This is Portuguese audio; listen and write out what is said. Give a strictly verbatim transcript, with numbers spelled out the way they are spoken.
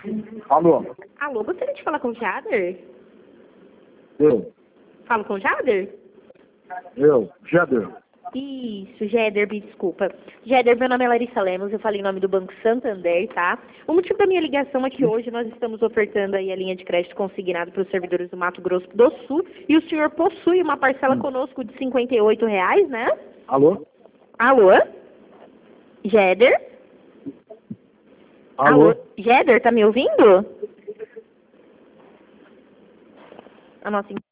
Alô? Alô, gostaria de falar com o Jader? Eu. Falo com o Jader? Eu. Jader. Isso, Jader, me desculpa. Jader, meu nome é Larissa Lemos, eu falei em nome do Banco Santander, tá? O motivo da minha ligação é que hoje nós estamos ofertando aí a linha de crédito consignado para os servidores do Mato Grosso do Sul e o senhor possui uma parcela conosco de cinquenta e oito reais, né? Alô? Alô? Jader? Alô? Alô? Jader, tá me ouvindo? A nossa